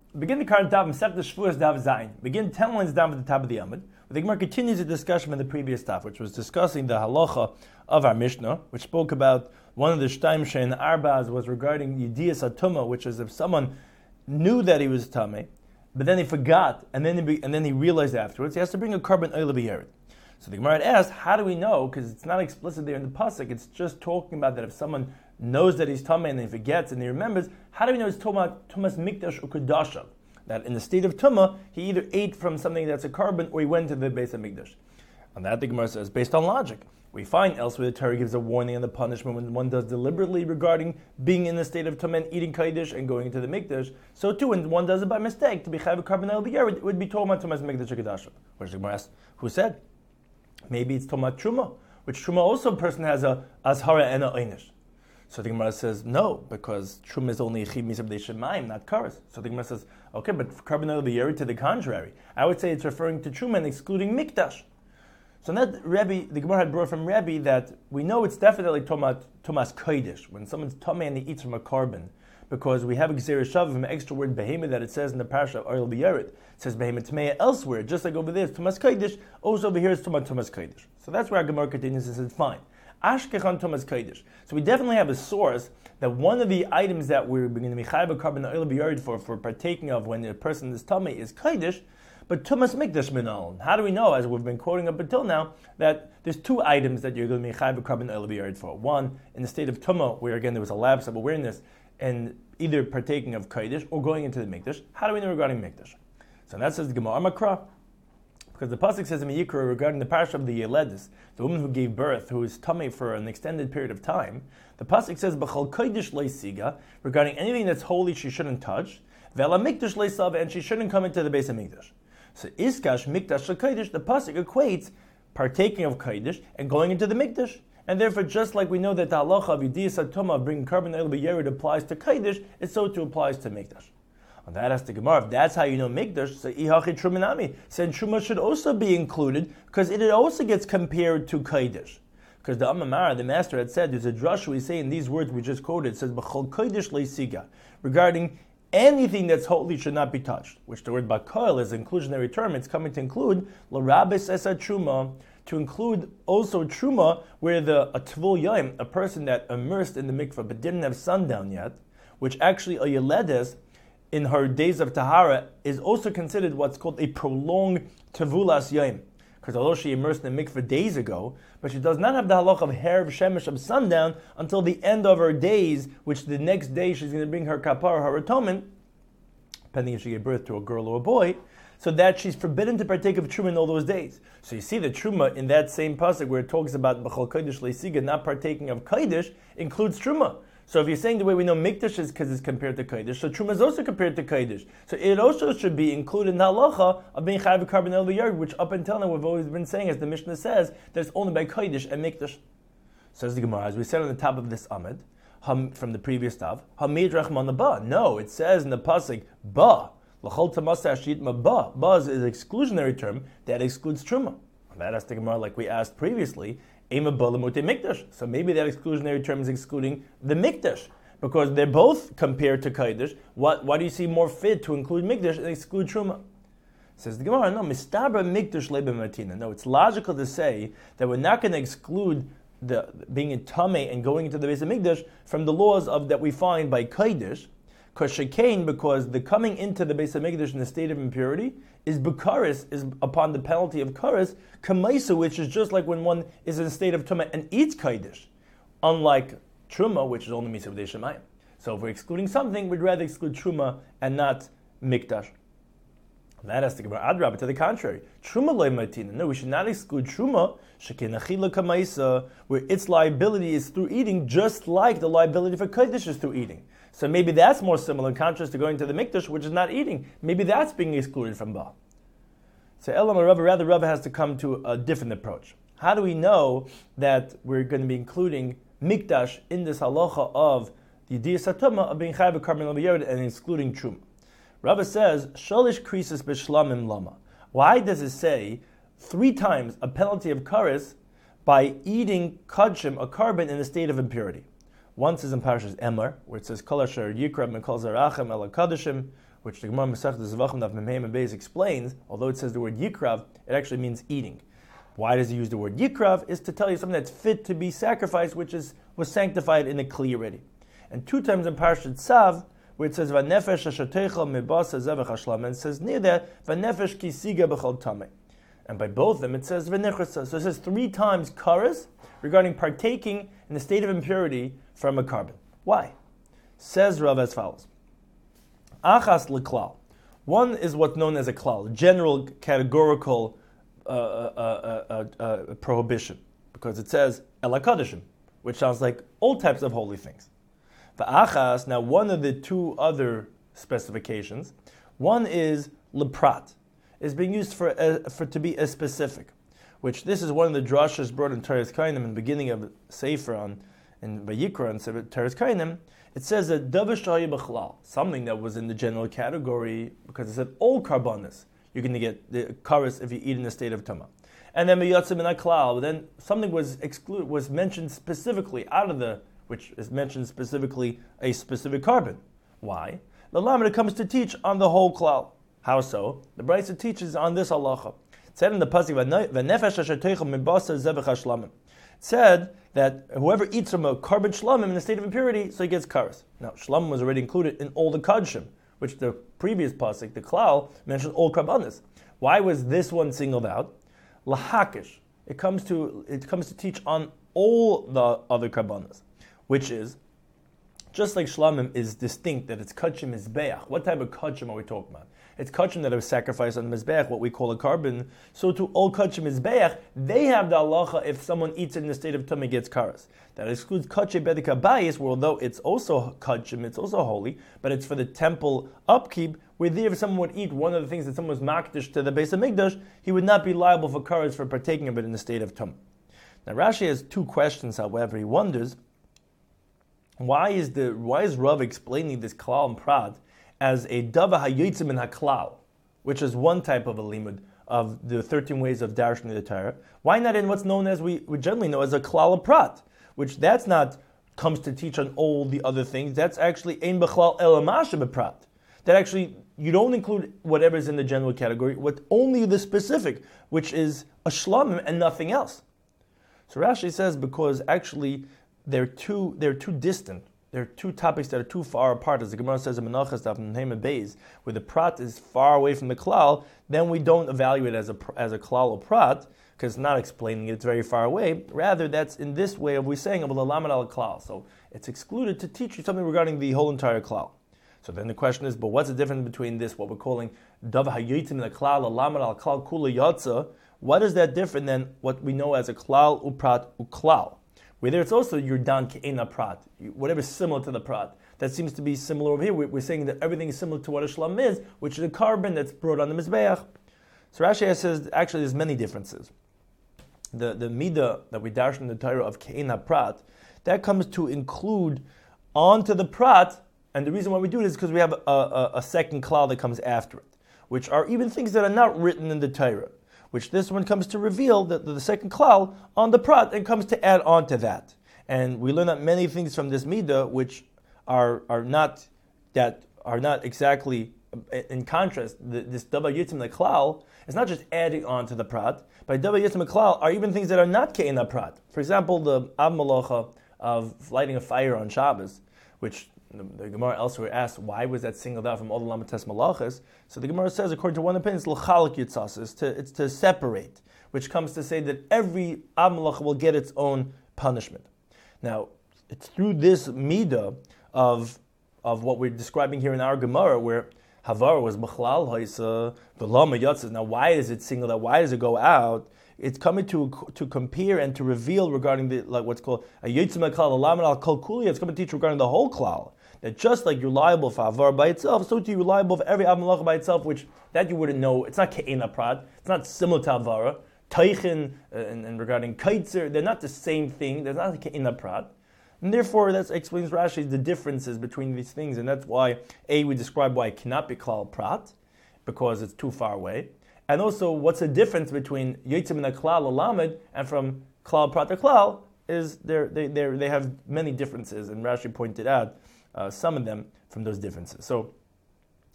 Begin the current Daf, Masechta Shvuos Daf Zayin. Begin 10 lines down at the top of the Amud. The Gemara continues the discussion in the previous Daf, which was discussing the halacha of our Mishnah, which spoke about one of the Shtaim Shein Arbaz was regarding Yedias Atuma, which is if someone knew that he was Tameh, but then he forgot, and then he realized afterwards, he has to bring a carbon oil of a So the Gemara had asked, how do we know? Because it's not explicit there in the pasuk. It's just talking about that if someone knows that he's Tameh and he forgets and he remembers, how do we know it's Tumas Mikdash Ukudasha? That in the state of Tumah, he either ate from something that's a carbon or he went to the Beis HaMikdash. On that the Gemara says, based on logic. We find elsewhere the Torah gives a warning and the punishment when one does deliberately regarding being in the state of Tumah and eating Kaidish and going into the Mikdash. So too, when one does it by mistake, to be Chayav Carbon El B'Yer, it would be Tumas Mikdash Ukudasha. Which the Gemara asked, who said? Maybe it's Tumas Truma, which Truma also a person has a Azhara and a Einish. So the Gemara says, no, because Truma is only Chib Misab De Shemaim, not Karas. So the Gemara says, okay, but Carbon El B'Yer, to the contrary. I would say it's referring to Truma and excluding Mikdash. So that Rebbe, the Gemara had brought from Rebbe that we know it's definitely Tumas Kodesh, when someone's Tameh and he eats from a carbon, because we have a Gzeir Shav, an extra word Behemoth that it says in the parasha of Oil B'Yerit. It says Behemoth Tmeya elsewhere, just like over there it's Tumas Kodesh, also over here it's Tumas Kodesh. So that's where our Gemara continues and says, fine. Ashkechan Tumas Kodesh. So we definitely have a source that one of the items that we're going to be Chayav carbon Oil B'Yerit for partaking of when a person is Tameh is Kodesh, but Tumas Mikdash Minal. How do we know, as we've been quoting up until now, that there's two items that you're going to be Chayav carbon Oil B'Yerit for? One, in the state of Tumah, where again there was a lapse of awareness, and either partaking of Kodesh or going into the Mikdash. How do we know regarding Mikdash? So that says the Gemara Makra, because the pasuk says in Yikra regarding the parasha of the Yeledis, the woman who gave birth, who is Tameh for an extended period of time. The pasuk says B'chol Kodesh Leisiga, regarding anything that's holy she shouldn't touch, Vela Mikdash Leisav, and she shouldn't come into the Beis HaMikdash. So Iskash Mikdash Kodesh, the pasuk equates partaking of Kodesh and going into the Mikdash. And therefore, just like we know that the halacha of Yediyas Atuma of bringing carbon oil b'yerid applies to Kodesh, it so too applies to Mikdash. On that asks the Gemara, if that's how you know Mikdash, so Ihachi Trumanami, said Truma should also be included, because it also gets compared to Kodesh. Because the Amamara, the master, had said, there's a drush we say in these words we just quoted, it says, B'chol Kodesh leisiga, regarding anything that's holy should not be touched, which the word bakol is an inclusionary term. It's coming to include l'rabes esa truma, to include also truma, where a tvul yom, a person that immersed in the mikveh but didn't have sundown yet, which actually a yeledes in her days of tahara is also considered what's called a prolonged tevulas yom. Because although she immersed in the mikveh days ago, but she does not have the halach of herav shemesh of sundown until the end of her days, which the next day she's going to bring her kapara, her atonement, depending if she gave birth to a girl or a boy, so that she's forbidden to partake of truma in all those days. So you see the truma in that same pasuk where it talks about b'chol kodesh leisiga not partaking of kodesh includes truma. So if you're saying the way we know Mikdash is because it's compared to Kodesh, so Truma is also compared to Kodesh. So it also should be included in the halacha of being Chayav Carbon El B'Yer, which up until now we've always been saying, as the Mishnah says, that it's only by Kodesh and Mikdash. Says the Gemara, as we said on the top of this Amud, from the previous Tav, Hamid Rachman Ba. No, it says in the pasuk Ba. L'chol Tamasa Ashitma Ba. Ba is an exclusionary term that excludes Truma. That asks the Gemara, like we asked previously, so maybe that exclusionary term is excluding the Mikdash, because they're both compared to Kodesh. Why do you see more fit to include Mikdash and exclude Truma? Says the Gemara, no, Mistabra Mikdash Lebe Martina. No, it's logical to say that we're not going to exclude the being in Tameh and going into the Beis HaMikdash from the laws of that we find by Kodesh, because the coming into the Beis HaMikdash in the state of impurity is b'karis, is upon the penalty of karis, kamaisa, which is just like when one is in a state of tumah and eats kaidish, unlike truma, which is only misav shemayim. So if we're excluding something, we'd rather exclude truma and not mikdash. That has to go adrab, to the contrary. Truma loy matina. No, we should not exclude truma, shekin achila kamaisa, where its liability is through eating, just like the liability for kaidish is through eating. So maybe that's more similar in contrast to going to the mikdash, which is not eating. Maybe that's being excluded from ba. So Elam or Rava, rather Rava has to come to a different approach. How do we know that we're going to be including mikdash in this halacha of the Yediyas Atuma of being chayav carbon al and excluding truma? Rava says, Shalish krisis b'shlamim lama. Why does it say 3 times a penalty of karis by eating kachim, a carbon, in a state of impurity? Once is in Parashas Emor, where it says, Kol asher yikra mikol zarachem el kadishim, which the Gemara Masechtas Zvachim Daf Mem Hey Beis explains, although it says the word yikrav, it actually means eating. Why does he use the word yikrav? Is to tell you something that's fit to be sacrificed, which was sanctified in the kli already. And 2 times in Parashat Tzav, where it says Vanefesh Ashateicha Mibasa Zevach Hashlam, and it says near that Vanefesh Kisiga B'chol Tamei. And by both of them it says V'nechrasa. So it says 3 times karas regarding partaking in the state of impurity from a carbon. Why? Says Rav as follows. Achas l'klal. One is what's known as a klal, general categorical prohibition, because it says elakadishim, which sounds like all types of holy things. V'achas, now one of the 2 other specifications, one is leprat, is being used for to be a specific, which this is one of the drashas brought in Teres Kainim in the beginning of Sefer in Vayikra and Teres Kainim. It says that davar shaya b'chalal, something that was in the general category, because it said all karbanis, you're going to get the karas if you eat in a state of tama. And then miyatzim in klal, then something was excluded, was mentioned specifically out of the, which is mentioned specifically a specific carbon. Why? The Lamed comes to teach on the whole klal. How so? The Brisa teaches on this halacha. It said in the pasuk, "V'nefesh ashateicha mibasa zevach hashlamim." It said that whoever eats from a carbon shlamim in a state of impurity, so he gets karas. Now, shlamim was already included in all the kadshim, which the previous pasuk, the klal, mentioned all karbanis. Why was this one singled out? Lahakish. It comes to teach on all the other karbanis, which is just like shlamim is distinct, that it's kachim mizbeach. What type of kachim are we talking about? It's kachim that are sacrificed on the mizbeach, what we call a carbon. So to all kachim mizbeach, they have the halacha if someone eats it in the state of tummy gets karas. That excludes kachim bedika bayis, where although it's also kachim, it's also holy, but it's for the temple upkeep. Where there, if someone would eat one of the things that someone was makdish to the Beis Hamikdash, he would not be liable for karas for partaking of it in the state of tum. Now Rashi has 2 questions. However, he wonders, why is Rav explaining this klal and prat as a dava hayotzim in haklal, which is one type of a limud of the 13 ways of darshan the Torah? Why not in what's known as we generally know as a klal and prat, which that's not comes to teach on all the other things. That's actually ein b'chlal elamasha b'prat. That actually you don't include whatever is in the general category, with only the specific, which is a shlamim and nothing else. So Rashi says because actually they're too distant. There are 2 topics that are too far apart. As the Gemara says in Menachos Daf Mem Hey Beis, where the prat is far away from the klal, then we don't evaluate it as a klal or prat, because it's not explaining it, it's very far away. Rather, that's in this way of we saying about the lamed al klal. So it's excluded to teach you something regarding the whole entire klal. So then the question is, but what's the difference between this, what we're calling dav hayotzim in the klal, lamed al klal kula yatza? What is that different than what we know as a klal uprat uklal? Whether it's also Yurdan Ke'ena Prat, whatever is similar to the Prat. That seems to be similar over here. We're saying that everything is similar to what a Shlam is, which is a carbon that's brought on the Mizbeach. So Rashi says, actually there's many differences. The Midah that we dash in the Torah of Ke'ena Prat, that comes to include onto the Prat, and the reason why we do it is because we have a second klal that comes after it, which are even things that are not written in the Torah, which this one comes to reveal the second klal on the prat and comes to add on to that. And we learn that many things from this midah which are not exactly in contrast. This davar yitzim klal is not just adding on to the prat, but davar yitzim klal are even things that are not ke'ena prat. For example, the av malacha of lighting a fire on Shabbos, which the Gemara elsewhere asks, why was that singled out from all the Lamates Malachas? So the Gemara says, according to one opinion, it's l'chalak yitzas, it's to separate, which comes to say that every Av Malacha will get its own punishment. Now, it's through this midah of what we're describing here in our Gemara, where Havar was B'chlal Haisa, the Lama Yatzas. Now, why is it singled out? Why does it go out? It's coming to compare and to reveal regarding the what's called a Yitzim Klal, a Laman al Kol Kuli. It's coming to teach regarding the whole klal. That just like you're liable for Avar by itself, so too you're liable for every Av Malacha by itself, which that you wouldn't know. It's not Ke'ena Prat. It's not similar to Avara. Teichin and regarding Kaitzer, they're not the same thing. They're not Ke'ena Prat. And therefore, that explains Rashi the differences between these things. And that's why, we describe why it cannot be Klal Prat, because it's too far away. And also, what's the difference between Yitzim and Klal Lamed and from Klal Prat to Klal is they have many differences. And Rashi pointed out some of them from those differences. So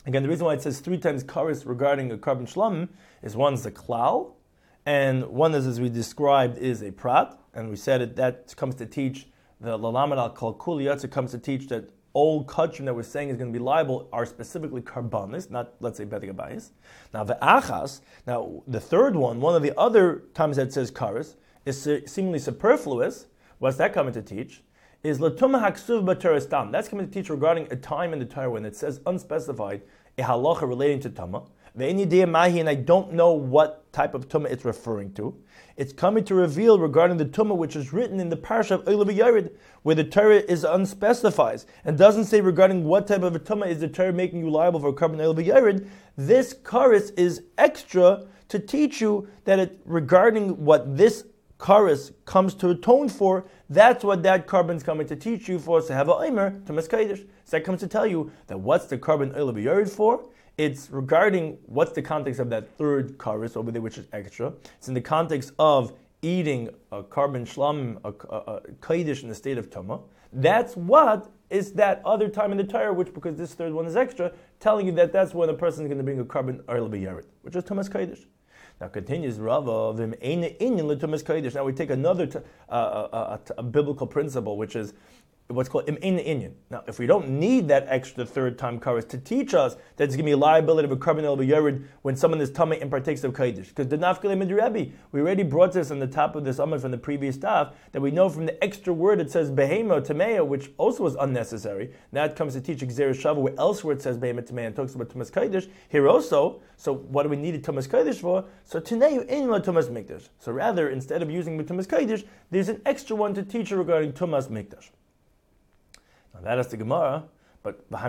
Again, the reason why it says 3 times kares regarding a carbon shlamim is one's the klal, and one is, as we described, is a prat. And we said that comes to teach the lalamad al kalkuliyat. It comes to teach that all kachim that we're saying is going to be liable are specifically karbanis, not, let's say, bedek abayis. Now the achas, now the third one of the other times that it says kares is seemingly superfluous. What's that coming to teach? Is latuma haksuv b'teres tam. That's coming to teach regarding a time in the Torah when it says unspecified a halacha relating to tama. Ve'eni diyah mahi, and I don't know what type of tuma it's referring to. It's coming to reveal regarding the tuma which is written in the parsha of Oila V'Yared, where the Torah is unspecified and doesn't say regarding what type of a tuma is the Torah making you liable for a carbon Oila V'Yared. This kares is extra to teach you that it regarding what this kares comes to atone for. That's what that carbon is coming to teach you for. So have a omer to Maskaidish. So that comes to tell you that what's the carbon Oila V'Yared for? It's regarding what's the context of that third kares over there, which is extra. It's in the context of eating a carbon shlam, a kaidish in the state of tuma. That's what is that other time in the Torah, which, because this third one is extra, telling you that that's when a person is going to bring a carbon oil b'yared, which is tumas kaidish. Now continues Rava v'im eina inyan l'tumas kaidish. Now we take another a biblical principle, which is what's called im eina inyan. Now, if we don't need that extra third time kares to teach us that it's going to be a liability of a carbon el b'yared when someone is tamei and partakes of kaidish, because the nafkele midrabi, we already brought this on the top of this amud from the previous daf that we know from the extra word it says behema tamea, which also was unnecessary. Now it comes to teach gzeir shava where elsewhere it says behema tamea and talks about tumas kaidish. Here also, so what do we need tumas kaidish for? So today in tumas mikdash. So rather, instead of using tumas kaidish, there's an extra one to teach you regarding tumas mikdash. Now that is the Gemara, but how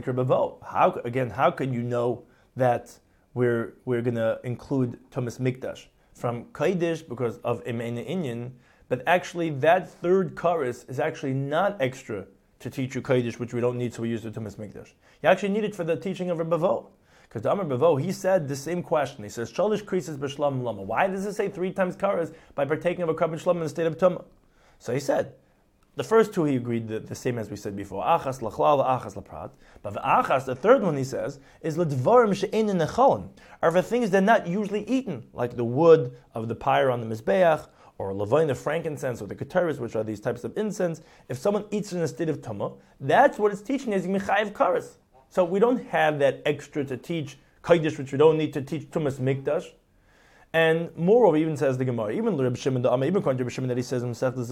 can you know that we're going to include Tumas Mikdash from Kaidish because of Imeina Inyan, but actually that third kares is actually not extra to teach you Kaidish, which we don't need, so we use the Tumas Mikdash. You actually need it for the teaching of Rabbi Vo. Because the Amar Bavo, he said the same question. He says, Shalish krisis b'shlam lama. Why does it say 3 times kares by partaking of a carbon shlam in the state of Tumah? So he said, the first two he agreed the same as we said before. Achas lachlal, achas laprat. But the achas, the third one he says, is l'dvarim she'ein nechalim, are for things that are not usually eaten, like the wood of the pyre on the mizbeach, or levine of frankincense, or the kataris, which are these types of incense. If someone eats in a state of tumah, that's what it's teaching is mechayev kares. So we don't have that extra to teach kaidish, which we don't need to teach tumas mikdash. And moreover, even says the Gemara, even Reb Shimon the even according to Reb Shimon that he says himself that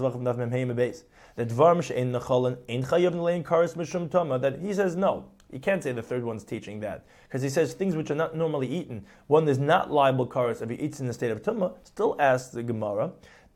that he says no, you can't say the third one's teaching that because he says things which are not normally eaten. One is not liable kares if he eats in the state of tumah. Still asks the Gemara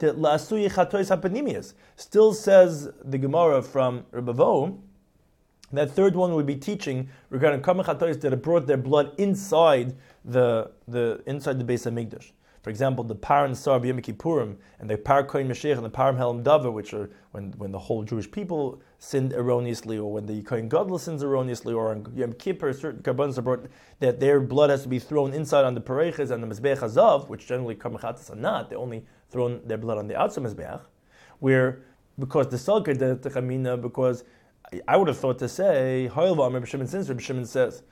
still says the Gemara from Rebbe Vo, that third one would be teaching regarding karma chatois that have brought their blood inside the Beis Hamikdash. For example, the Par and Sar B'Yom Kippurim and the Par Kohen Mashiach and the Par Helam Dava, which are when the whole Jewish people sinned erroneously, or when the Kohen Gadol sins erroneously, or on Yom Kippur, certain karbanos are brought that their blood has to be thrown inside on the Pareches and the Mizbeach Hazav, which generally karma chatos are not. They only thrown their blood on the outside Mizbeach, where because the Salkar the Chamina, because I would have thought to say, Reb Shimon, since Reb Shimon says,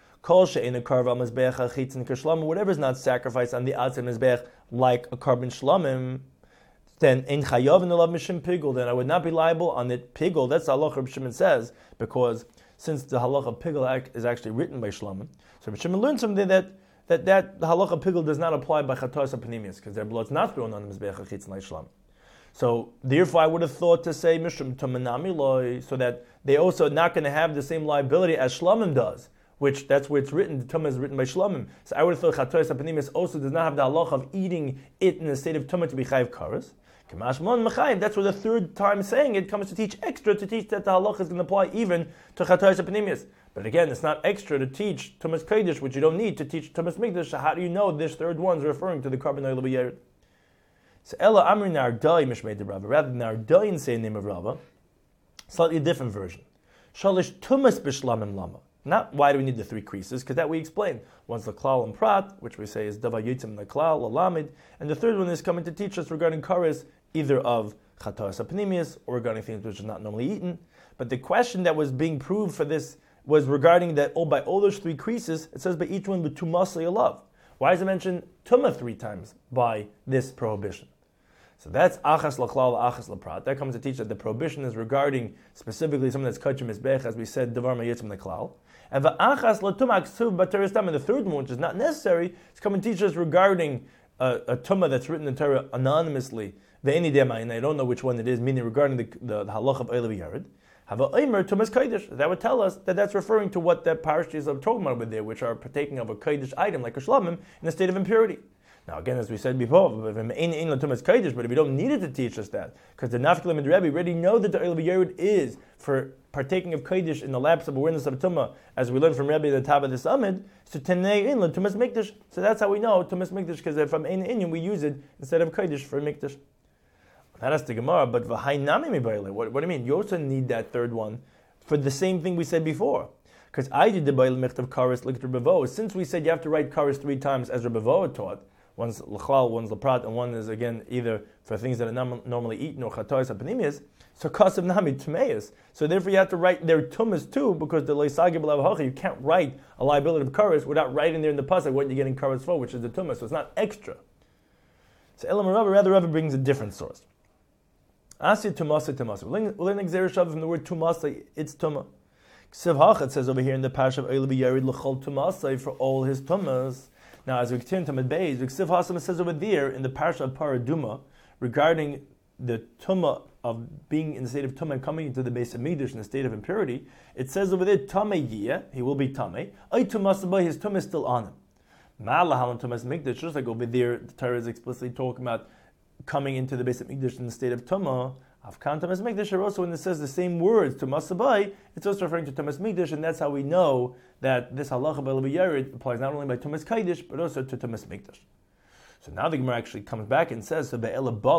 whatever is not sacrificed on the outside mizbeach like a carbon shlamim, then in chayav and alav mishim pigul, then I would not be liable on it pigul. That's the halacha Reb Shimon says, because since the halacha pigul is actually written by shlamim, so Reb Shimon learned something that the halacha pigul does not apply by chatos and panimius, because their blood's not thrown on the mizbeach chitzin like shlamim. So therefore, I would have thought to say mishum tamanami loy, so that they also are not going to have the same liability as shlamim does, which that's where it's written. The tumah is written by shlamim. So I would have thought chatois apanimis also does not have the halacha of eating it in the state of tumah to be chayiv kares. Kamashmon mechayiv. That's where the third time saying it comes to teach extra to teach that the halacha is going to apply even to chatois apanimis. But again, it's not extra to teach tumas kaidish, which you don't need to teach tumas mikdash. So how do you know this third one's referring to the carbon oil b'yared? So Ella Amri Nardai Mishmei de Rava, rather than Nardai say the name of Rava, slightly different version. Shalish Tumas Bishlamim Lama. Not why do we need the 3 creases, because that we explained. One's the Klal and Prat, which we say is Dava Yitzim the Klal, Lalamid, and the third one is coming to teach us regarding kares, either of Chatoas Apnimius or regarding things which are not normally eaten. But the question that was being proved for this was regarding that by all those three creases, it says by each one with tumasli alav. Why does it mention tumah 3 times by this prohibition? So that's achas lachlal, achas laprat. That comes to teach that the prohibition is regarding specifically something that's kachim mizbech, as we said, davar mayitzim leklal. And the achas latumah ksuv b'teres tam, and the third one, which is not necessary, is coming to teach us regarding a tumah that's written in Torah anonymously. Ve'eni dema, and I don't know which one it is, meaning regarding the halach of Eilev Yared. Have a Eimer tumas kodesh. That would tell us that that's referring to what that parashas are talking about over there, which are partaking of a kodesh item like a shlamim in a state of impurity. Now, again, as we said before, but if you don't need it to teach us that, because the Nafkalim and the Rebbe already know that the Eilev Yared is for partaking of kodesh in the lapse of awareness of tumah, as we learned from Rebbe at the top of this amid, so tenei inlan tumas mikdash. So that's how we know tumas mikdash, because from ein inyan we use it instead of kodesh for mikdash. That has the Gemara, but v'hainami mibayle. What do you mean? You also need that third one for the same thing we said before. Because I did the bayil mechtav karis likt Rebbevoah. Since we said you have to write karis 3 times as Rebbevoah taught, one's l'chlal, one's l'prat, and one is again either for things that are normally eaten or chatois apanimias. So kasav nami tmeis. So therefore you have to write their tumas too, because the leisagib l'avacha, you can't write a liability of karis without writing there in the pasuk what you're getting karis for, which is the tumas. So it's not extra. So Elam Rabba, rather Rabba brings a different source. Asya tumasa tumasa. We'll learn exer shav from the word tumasa. It's tuma. Ksiv hach, it says over here in the parsha of Eilev Yared l'chol tumasa for all his tumas. Now, as we continue to Tamid Beis, Ksiv Hasam, it says over there in the parsha of Paraduma regarding the tuma of being in the state of tuma and coming into the base of Mikdash in the state of impurity. It says over there tamei yiyeh, he will be tamei. Ay tumasa ba, his tuma is still on him. Ma'alahalan tumas Mikdash, just like over there, the Torah is explicitly talking about coming into the base of Mikdash in the state of Tumah. Afkan Tumas Mikdash are also when it says the same words, Tumas Sabai, it's also referring to Tumas Mikdash, and that's how we know that this halacha by Eilev Yared applies not only by Tumas Kaidish, but also to Tumas Mikdash. So now the Gemara actually comes back and says, so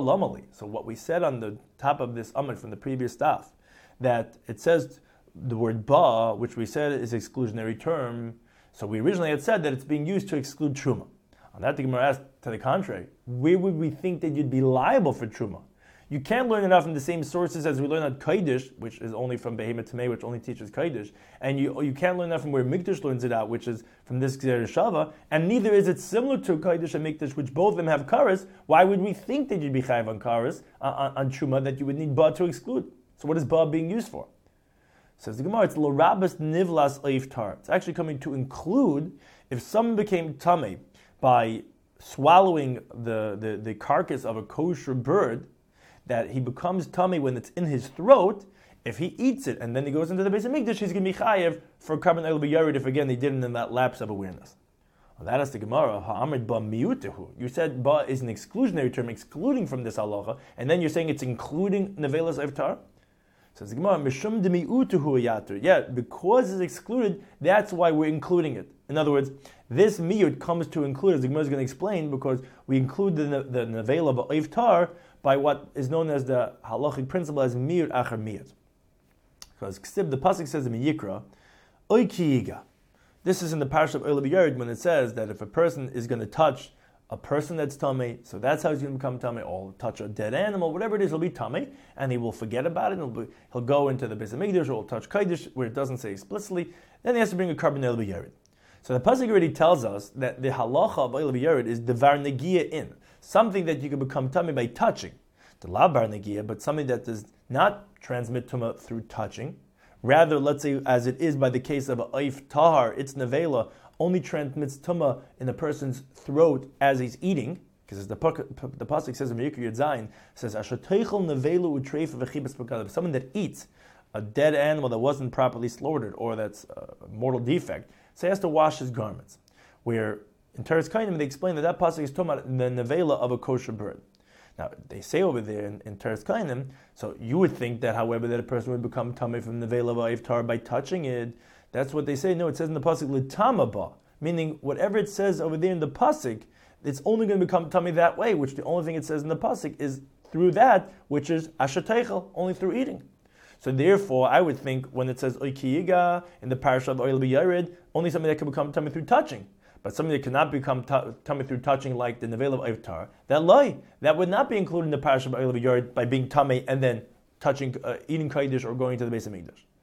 what we said on the top of this amud from the previous staff, that it says the word ba, which we said is exclusionary term, so we originally had said that it's being used to exclude Truma. On that, the Gemara asked, to the contrary, where would we think that you'd be liable for Truma? You can't learn it out from the same sources as we learn on Kaidish, which is only from Behemoth Tamei, which only teaches Kaidish, and you can't learn that from where Mikdash learns it out, which is from this Gzer Shava, and neither is it similar to Kaidish and Mikdash, which both of them have Karas. Why would we think that you'd be Chayav on Karas, on Truma, that you would need Ba to exclude? So what is Ba being used for? Says the Gemara, it's L'Rabas Nivlas Eiftar. It's actually coming to include, if someone became Tamei by swallowing the carcass of a kosher bird, that he becomes tummy when it's in his throat. If he eats it and then he goes into the base of Mikdash, he's going to be chayev for carbon Eilev Yared if again he didn't in that lapse of awareness. Well, that is the Gemara. Ha'amrid ba miutehu. You said ba is an exclusionary term, excluding from this halacha, and then you're saying it's including nevelas iftar. Says the Gemara, mishum de miutehu yater. Yeah, because it's excluded, that's why we're including it. In other words, this miut comes to include, as the Gemara is going to explain, because we include the nevela of iftar by what is known as the halachic principle as miut achar miut. Because the pasuk says in Yikra, oy ki yiga. This is in the parsha of Eilev Yared when it says that if a person is going to touch a person that's tummy, so that's how he's going to become tummy, or touch a dead animal, whatever it is, he'll be tummy, and he will forget about it, and he'll go into the Beis HaMikdash, or he'll touch Kaidish, where it doesn't say explicitly, then he has to bring a carbon Eilev Yared. So the pasuk already tells us that the halacha of Eilev Yared is devar negia in, something that you can become tummy by touching. The labar negia, but something that does not transmit tumah through touching. Rather, let's say, as it is by the case of a oif tahar, its nevela only transmits tumah in a person's throat as he's eating, because as the pasuk says in Yikra Yud Zayin, says ashateichel nevela utreifa v'chibas b'kadav. Someone that eats a dead animal that wasn't properly slaughtered or that's a mortal defect, so he has to wash his garments. Where in Teres Kainim they explain that pasuk is talking about the nevela of a kosher bird. Now, they say over there in Teres Kainim, so you would think that, however, that a person would become tamei from the veil of iftar by touching it. That's what they say. No, it says in the pasuk l'tama ba, meaning whatever it says over there in the pasuk, it's only going to become tamei that way. Which the only thing it says in the pasuk is through that, which is ashateichel, only through eating. So therefore, I would think when it says oikiyiga in the parasha of Eilev Yared, only something that can become tamei through touching. But something that cannot become tummy through touching, like the nevel of iftar, that would not be included in the parasha of Eilev Yared by being tummy and then touching, eating kaidish or going to the base of Mikdash.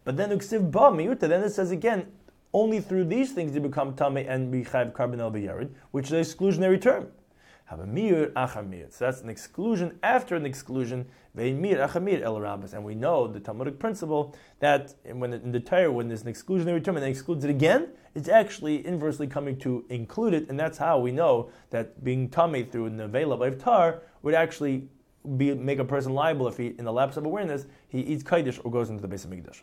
But then uksiv ba miyuta, then it says again, only through these things do you become tamei and be chayv carbon el b'yared, which is an exclusionary term. Have a mir achar mir. So that's an exclusion after an exclusion. Vein mir achar mir el rabbis. And we know the Talmudic principle that when in the Torah, when there's an exclusionary term and then excludes it again, it's actually inversely coming to include it, and that's how we know that being tamei through an nevela by tar would actually make a person liable if he, in the lapse of awareness, he eats kaidish or goes into the Beis Hamikdash.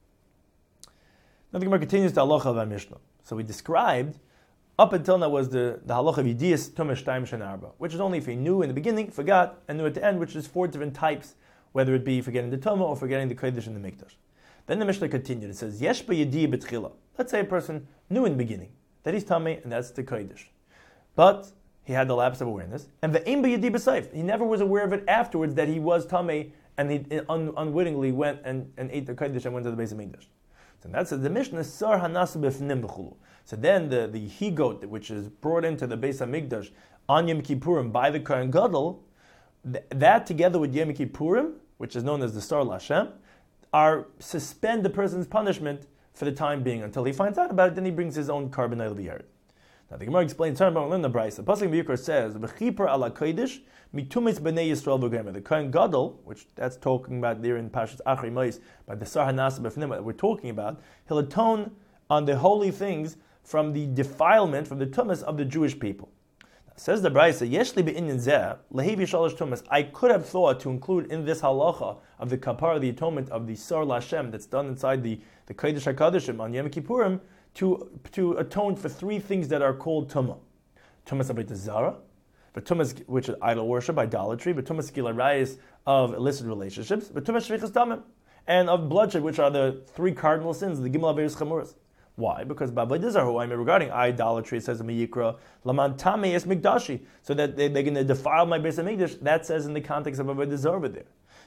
Now the Gemara continues to halacha of our Mishnah. So we described, up until now was the halacha of Yidiyas Tumas Shtayim Shen Arba, which is only if he knew in the beginning, forgot, and knew at the end, which is 4 different types, whether it be forgetting the Tumah or forgetting the Kodesh in the Mikdash. Then the Mishnah continued. It says, Yesh b'Yidiyah b'tchila. Let's say a person knew in the beginning that he's Tamei, and that's the Kodesh. But he had the lapse of awareness, and the Ein b'Yidiyah b'Seif. He never was aware of it afterwards that he was Tamei, and he unwittingly went and ate the Kodesh and went to the Beis Hamikdash. So that says the Mishnah Sar Hanas b'Fnim b'Chulu. So then the he-goat, which is brought into the Beis Hamikdash on Yom Kippurim by the Kohen Gadol, that together with Yom Kippurim, which is known as the Sar Lashem, are suspend the person's punishment for the time being until he finds out about it. Then he brings his own carbon oil b'yard. Now the Gemara explains. Turn about the Brayso. The pasuk Vayikra says, "B'chipur ala kodesh mitumis b'nei Yisrael v'gremer." The Kohen Gadol, which that's talking about there in Parshas Achri Mois, by the Sar Hanas b'Fnim that we're talking about, he'll atone on the holy things from the defilement, from the tumas of the Jewish people. Now, says the Brayso, "Yeshli be'inyan zeh lehevi shalosh tumas." I could have thought to include in this halacha of the kapara, the atonement of the Sar Lashem that's done inside the Kodesh HaKadoshim on Yom Kippurim, to atone for 3 things that are called tumah. Tumas Avodah Zara, but tumas which is idol worship, idolatry, but tumas gilarayis of illicit relationships, but tumas shvichas damim, and of bloodshed, which are the 3 cardinal sins, the Gimel Averos Chamuras. Why? Because B'Avodah Zara, regarding idolatry, it says in Miyikra, Laman Tamei es Mikdashi, so that they're going to defile my Beis Hamikdash. That says in the context of Avodah Zara over there.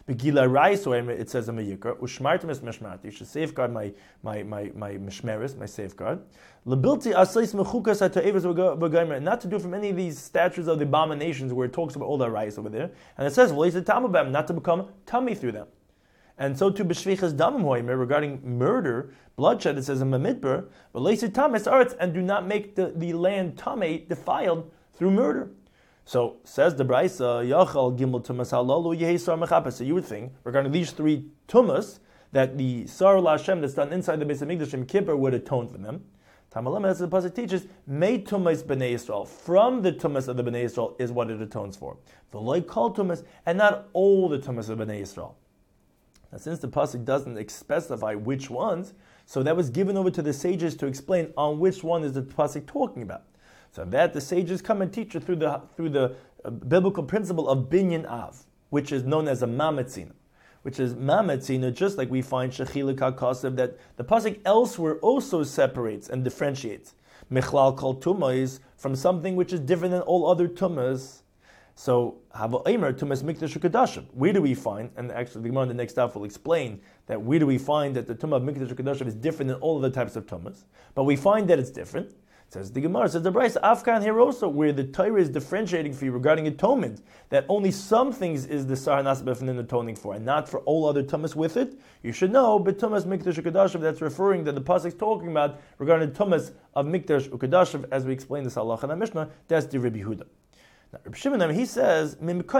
It says in Miyikra, Ushmartim es mishmarti. You should safeguard my mishmeres, my safeguard. Lebilti asais mechukas ha'to'evos v'gomer. Not to do from any of these statutes of the abominations where it talks about all the rayos over there. And it says, v'leis tamabam, not to become tummy through them. And so to b'shvichas damim hoimer, regarding murder, bloodshed, it says in Mamidbar, v'leis tames aretz, and do not make the land tamei, defiled through murder. So says the Brayso, Yachal Gimel Tumas Halalu Yehi Sar Mechapes. So you would think regarding these 3 tumas that the Sar Lashem that's done inside the Beis Hamikdash Yom Kippur would atone for them. Tamalam, as the pasuk teaches, Mei Tumas Bnei Yisrael. From the tumas of the Bnei Yisrael is what it atones for. The Loi Kol Tumas, and not all the tumas of Bnei Yisrael. Now, since the pasuk doesn't specify which ones, so that was given over to the sages to explain on which one is the pasuk talking about. So that the sages come and teach you through the biblical principle of binyan av, which is known as a mametzina, which is mametzina, just like we find shechilik hakasav, that the pasuk elsewhere also separates and differentiates michlal kol tumas from something which is different than all other tumas. So hava eimer tumas mikdash ukadashim. Where do we find? And actually, the Gemara in the next daf will explain that where do we find that the tumah of mikdash ukadashim is different than all other types of tumas, but we find that it's different. Says the Gemara, says the Brayso, Afkan here also, where the Torah is differentiating for you regarding atonement, that only some things is the Sar Hanas b'Fnim atoning for, and not for all other tumas with it. You should know, but tumas mikdash ukadashav, that's referring that the pasuk is talking about regarding tumas of mikdash ukadashav, as we explained this halacha in our Mishnah. That's the Rabbi Yehuda. Now, Rabbi Shimon, he says,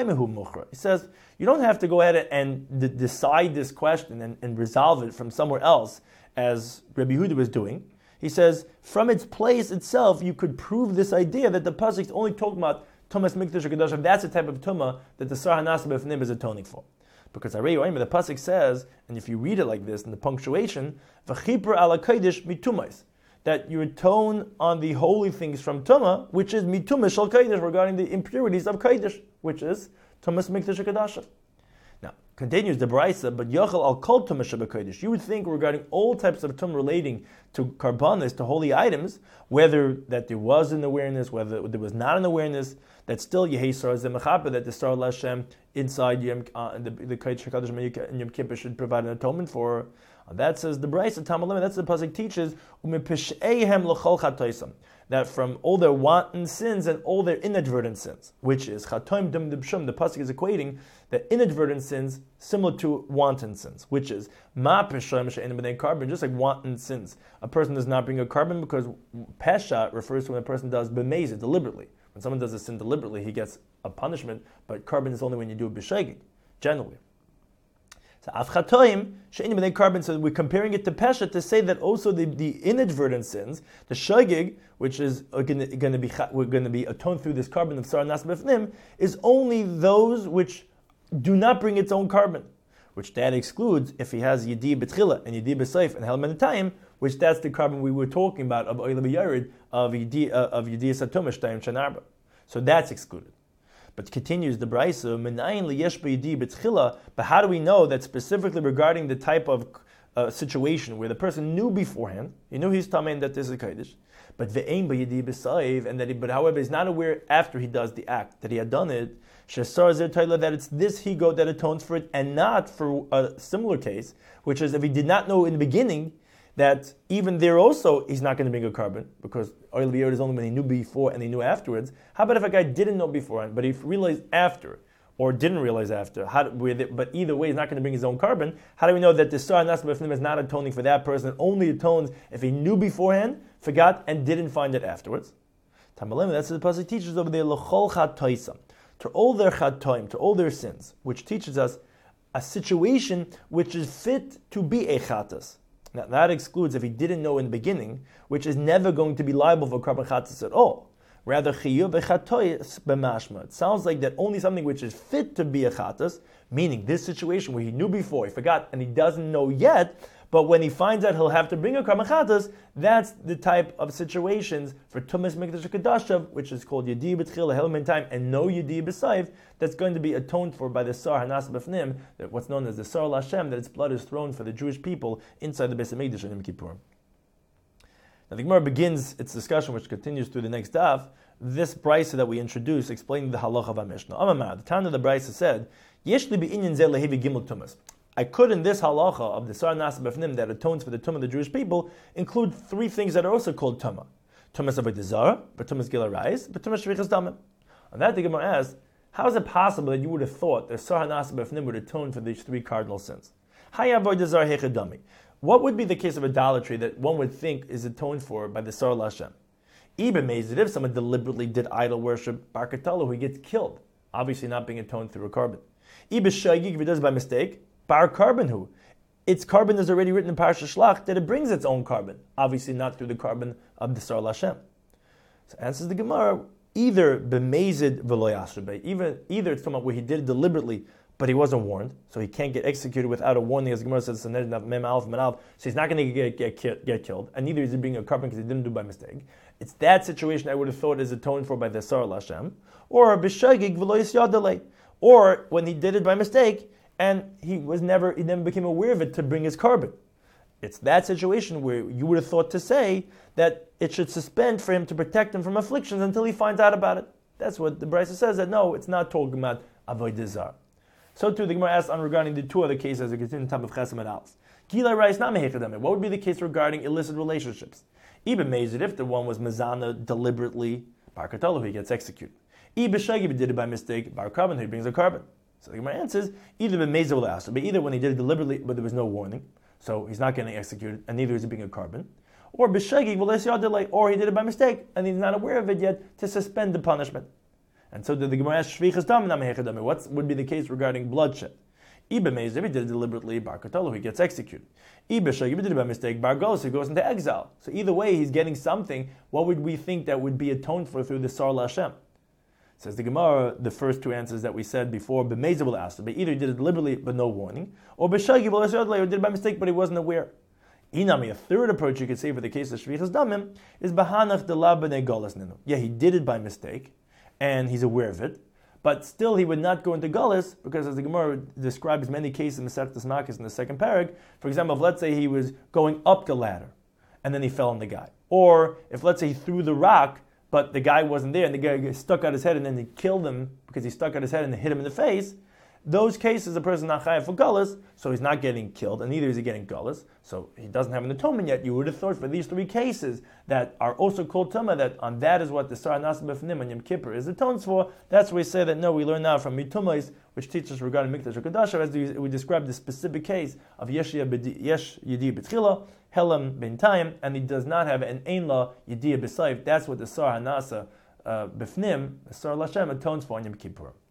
he says, you don't have to go ahead and decide this question and resolve it from somewhere else, as Rabbi Yehuda was doing. He says, from its place itself, you could prove this idea that the pasuk is only talking about tumas mikdash ukadashav. That's the type of tumah that the Sar Hanas b'Fnim is atoning for. Because the pasuk says, and if you read it like this in the punctuation, v'chipur ala kodesh mitumais, that you atone on the holy things from tumah, which is mitumas shel kodesh, regarding the impurities of kodesh, which is tumas mikdash ukadashav. Now, continues the Brayso, but Yachal al kol tumah shebekodesh. You would think regarding all types of tum relating to karbanos, to holy items, whether that there was an awareness, whether there was not an awareness, that still Yehei Sar Zemechaper, that the Sar Lashem inside the Kodesh HaKadosh and Yom Kippur should provide an atonement for. That says the Brisa Tamalim. That's the pasuk teaches that from all their wanton sins and all their inadvertent sins, which is chatoim dum dibshum. The pasuk is equating the inadvertent sins similar to wanton sins, which is ma peshaim she'ein b'nei carbon, just like wanton sins. A person does not bring a carbon because pesha refers to when a person does b'mezid deliberately. When someone does a sin deliberately, he gets a punishment, but carbon is only when you do it b'shegig, generally. So afchatoim she'ein b'nei carbon. So we're comparing it to pesha to say that also the inadvertent sins, the shegig, which is going to be atoned through this carbon of sar nas b'fnim, is only those which do not bring its own carbon, which that excludes if he has yedi b'tchila and yedi b'seif and helmet time, which that's the carbon we were talking about of oil b'yarid of yedi satumish time shanarba. So that's excluded. But continues the Brisa, Menayin liyesh b'yedi b'tchila. But how do we know that specifically regarding the type of situation where the person knew beforehand, he knew he's tamei and that this is kodesh, but ve'ein b'yedi b'saiv, and that but however he's not aware after he does the act that he had done it, shesar zer taila, that it's this he-goat that atones for it, and not for a similar case, which is if he did not know in the beginning that even there also he's not going to bring a carbon, because oil b'yer is only when he knew before and he knew afterwards. How about if a guy didn't know beforehand, but he realized after, or didn't realize after, but either way he's not going to bring his own carbon? How do we know that the Sar Nas B'fnim is not atoning for that person, only atones if he knew beforehand, forgot, and didn't find it afterwards? Tamalim, that's what the pasuk teaches over there, l'chol chatoisam, to all their chatoim, to all their sins, which teaches us a situation which is fit to be a chatas. Now that excludes if he didn't know in the beginning, which is never going to be liable for carbon chatas at all. Rather, chiyuv b'chatois b'mashma. It sounds like that only something which is fit to be a chatas, meaning this situation where he knew before, he forgot, and he doesn't know yet, but when he finds out he'll have to bring a carbon chatas, that's the type of situations for tumas mikdash kadashav, which is called yedi b'tchila helmet time, and no yedi b'sayv, that's going to be atoned for by the sar hanas b'fnim, that what's known as the sar l'Hashem, that its blood is thrown for the Jewish people inside the Beis Hamikdash in Yom Kippur. Now the Gemara begins its discussion, which continues through the next daf. This brisa that we introduced, explaining the halacha of our Mishnah. Amamar, the time of the brisa said, "Yesh li b'inyan zeh lehevi gimel tumas." I could, in this halacha of the sar nas b'fnim that atones for the tumah of the Jewish people, include three things that are also called tumah: tumas avodah zarah, but tumas gila rais, but tumas shvichas damim. On that, the Gemara asks, how is it possible that you would have thought that sar nas b'fnim would atone for these three cardinal sins? Haya avodah zarah hechadami. What would be the case of idolatry that one would think is atoned for by the Sar L'Hashem? Even mezid, if someone deliberately did idol worship, bar katala, he gets killed, obviously not being atoned through a carbon. Even shagig, if he does it by mistake, bar carbon who? Its carbon is already written in Parashat Shlach that it brings its own carbon, obviously not through the carbon of the Sar L'Hashem. So answers the Gemara, either b'mezid v'lo yashrei, either it's talking about where he did it deliberately, but he wasn't warned, so he can't get executed without a warning, as the Gemara says, so he's not going to get killed, and neither is he being a carbon because he didn't do by mistake. It's that situation I would have thought is atoned for by the Sar L'Hashem, or b'shagig v'lo yisyadalei, or when he did it by mistake, and he never became aware of it to bring his carbon. It's that situation where you would have thought to say that it should suspend for him to protect him from afflictions until he finds out about it. That's what the Brisa says, that no, it's not talking about avodah zarah. So too, the Gemara asks on regarding the two other cases as we continue in the time of Chesem and Alf. Gila Rais not mehechadame. What would be the case regarding illicit relationships? Even mezid, if the one was mazana deliberately, bar katala, he gets executed. Even shagi did it by mistake, bar carbon, he brings a carbon. So the Gemara answers, either b'mezid or l'asr, but either when he did it deliberately, but there was no warning, so he's not getting executed, and neither is he being a carbon, or b'shagi, or he did it by mistake, and he's not aware of it yet, to suspend the punishment. And so the Gemara asks, shvichas dam na mehechadame. What would be the case regarding bloodshed? Ibe meiz, if he did it deliberately, bar katalo, he gets executed. Ibe shagi, if he did it by mistake, bar goes, he goes into exile. So either way, he's getting something. What would we think that would be atoned for through the Sar L'Hashem? Says the Gemara, the first two answers that we said before, b'meiz will ask, but either he did it deliberately but no warning, or b'shagi or did it by mistake but he wasn't aware. Inami, a third approach you could say for the case of shvichas damim is b'hanach delab b'nei golas ninu. Yeah, he did it by mistake, and he's aware of it, but still he would not go into Gullus, because as the Gemara describes many cases in Masechtas Makos in the second parag, for example, if let's say he was going up the ladder, and then he fell on the guy. Or if let's say he threw the rock, but the guy wasn't there, and the guy stuck out his head, and then he killed him because he stuck out his head and hit him in the face, those cases a person is not chayav for gullus, so he's not getting killed, and neither is he getting gullus, so he doesn't have an atonement yet. You would have thought for these three cases that are also called tumah, that on that is what the Sar Nasa B'fnim on Yom Kippur is atones for. That's where we say that no, we learn now from Mitumais, which teaches us regarding Mikdash or Kedasha, as we describe the specific case of Yesh Yedi B'tchila, Helam B'intayim, and he does not have an Einla Yedi B'sayif. That's what the Sar Hanasa B'fnim, the Sar Lashem, atones for on Yom Kippur.